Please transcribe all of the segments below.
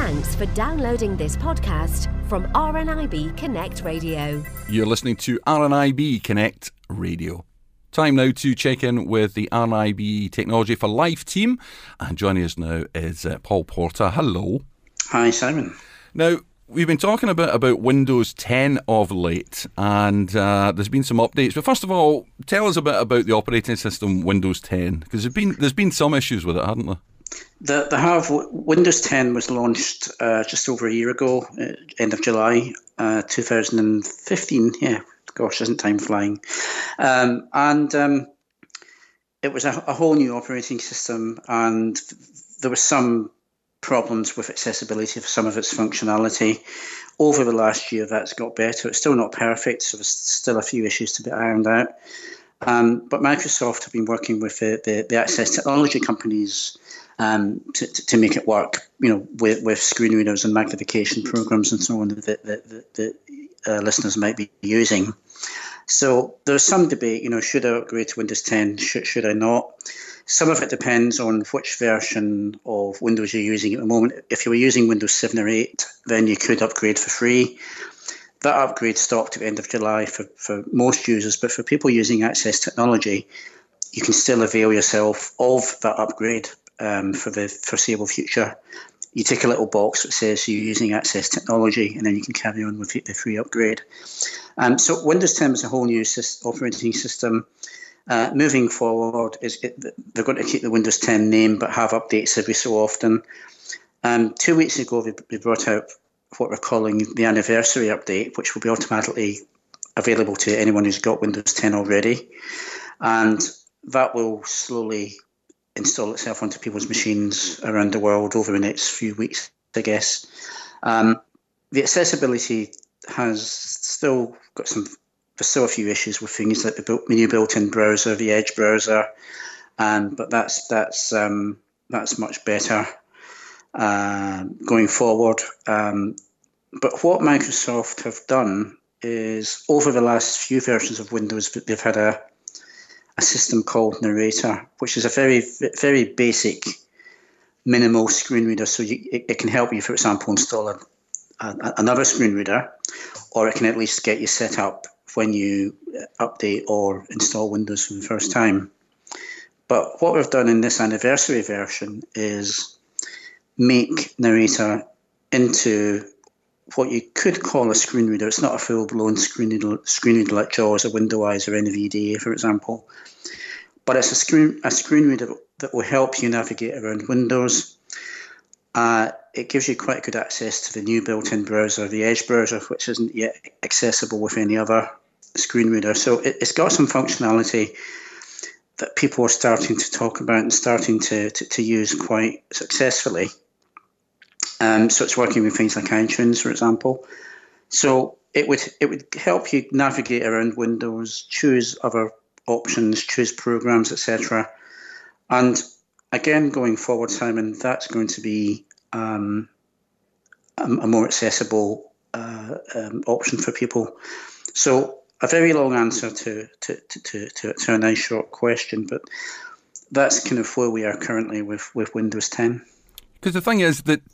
Thanks for downloading this podcast from RNIB Connect Radio. You're listening to RNIB Connect Radio. Time now to check in with the RNIB Technology for Life team. And joining us now is Paul Porter. Hello. Hi, Simon. Now, we've been talking a bit about Windows 10 of late, and there's been some updates. But first of all, tell us a bit about the operating system Windows 10, because there's been some issues with it, hasn't there? Windows 10 was launched just over a year ago, end of July 2015. Yeah, gosh, isn't time flying? And it was a whole new operating system, and there were some problems with accessibility for some of its functionality. Over the last year, that's got better. It's still not perfect, so there's still a few issues to be ironed out. But Microsoft have been working with the access technology companies to make it work, with screen readers and magnification programs and so on that listeners might be using. So there's some debate, should I upgrade to Windows 10? Should I not? Some of it depends on which version of Windows you're using at the moment. If you were using Windows 7 or 8, then you could upgrade for free. That upgrade stopped at the end of July for most users, but for people using Access Technology, you can still avail yourself of that upgrade for the foreseeable future. You tick a little box that says you're using Access Technology, and then you can carry on with the free upgrade. So Windows 10 is a whole new operating system. Moving forward, they're going to keep the Windows 10 name, but have updates every so often. 2 weeks ago, they brought out what we're calling the anniversary update, which will be automatically available to anyone who's got Windows 10 already. And that will slowly install itself onto people's machines around the world over the next few weeks, I guess. The accessibility has still got there's still a few issues with things like the new built-in browser, the Edge browser, but that's much better going forward. But what Microsoft have done is, over the last few versions of Windows, they've had a system called Narrator, which is a very, very basic, minimal screen reader. So it can help you, for example, install another screen reader, or it can at least get you set up when you update or install Windows for the first time. But what we've done in this anniversary version is make Narrator into what you could call a screen reader. It's not a full-blown screen reader like JAWS or WindowEyes or NVDA, for example. But it's a screen reader that will help you navigate around Windows. It gives you quite good access to the new built-in browser, the Edge browser, which isn't yet accessible with any other screen reader. So it's got some functionality that people are starting to talk about and starting to use quite successfully. So it's working with things like iTunes, for example. So it would help you navigate around Windows, choose other options, choose programs, etc. And again, going forward, Simon, that's going to be a more accessible option for people. So a very long answer to a nice short question, but that's kind of where we are currently with Windows 10. Because the thing is that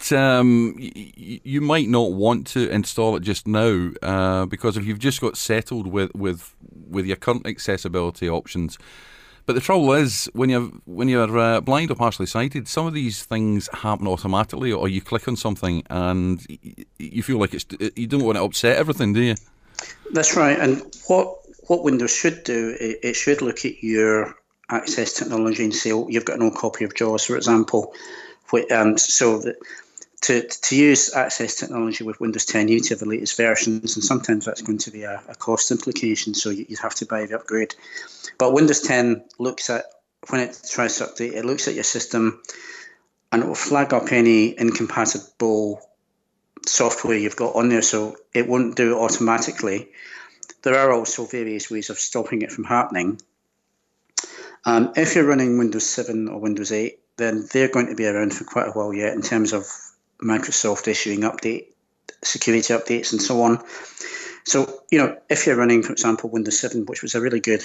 you might not want to install it just now, because if you've just got settled with your current accessibility options. But the trouble is, when you're blind or partially sighted, some of these things happen automatically, or you click on something and you feel like you don't want to upset everything, do you? That's right. And what Windows should do, it should look at your Access Technology and say, oh, you've got an old copy of JAWS, for example. So that to use Access Technology with Windows 10, you need to have the latest versions, and sometimes that's going to be a cost implication, so you'd have to buy the upgrade. But Windows 10 looks at, when it tries to update, it looks at your system and it will flag up any incompatible software you've got on there, so it won't do it automatically. There are also various ways of stopping it from happening. If you're running Windows 7 or Windows 8, then they're going to be around for quite a while yet in terms of Microsoft issuing security updates and so on. So, if you're running, for example, Windows 7, which was a really good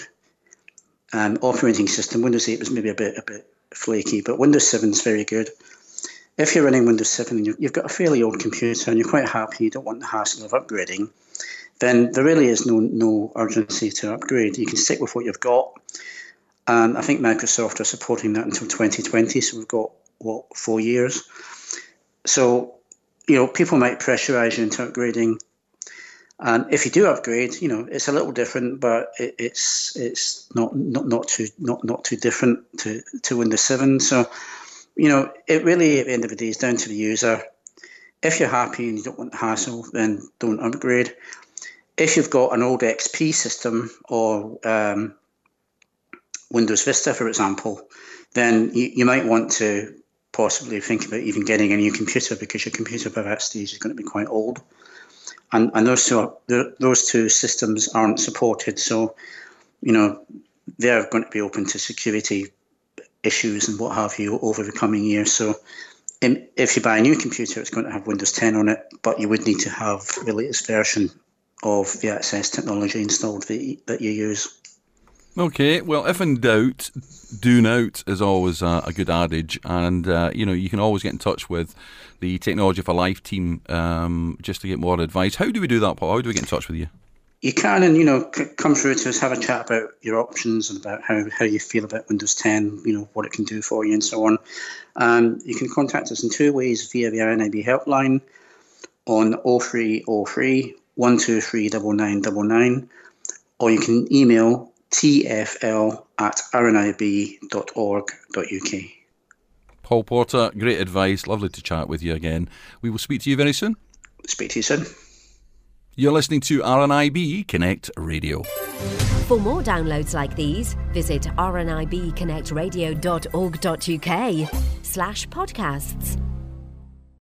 operating system, Windows 8 was maybe a bit flaky, but Windows 7 is very good. if you're running Windows 7 and you've got a fairly old computer and you're quite happy, you don't want the hassle of upgrading, then there really is no urgency to upgrade. You can stick with what you've got. And I think Microsoft are supporting that until 2020, so we've got, 4 years. So, people might pressurize you into upgrading. And if you do upgrade, it's a little different, but it's not too different to Windows 7. So, it really, at the end of the day, is down to the user. If you're happy and you don't want the hassle, then don't upgrade. If you've got an old XP system or Windows Vista, for example, then you might want to possibly think about even getting a new computer, because your computer by that stage is going to be quite old. And those two systems aren't supported. So, they're going to be open to security issues and what have you over the coming years. So if you buy a new computer, it's going to have Windows 10 on it, but you would need to have the latest version of the Access technology installed that you use. Okay, well, if in doubt, do note is always a good adage, and you can always get in touch with the Technology for Life team just to get more advice. How do we do that, Paul? How do we get in touch with you? You can, and come through to us, have a chat about your options and about how you feel about Windows 10, what it can do for you and so on. You can contact us in two ways: via the RNIB helpline on 0303 123 9999, or you can email tfl@rnib.org.uk. Paul Porter, great advice. Lovely to chat with you again. We will speak to you very soon. Speak to you soon. You're listening to RNIB Connect Radio. For more downloads like these, visit rnibconnectradio.org.uk/podcasts.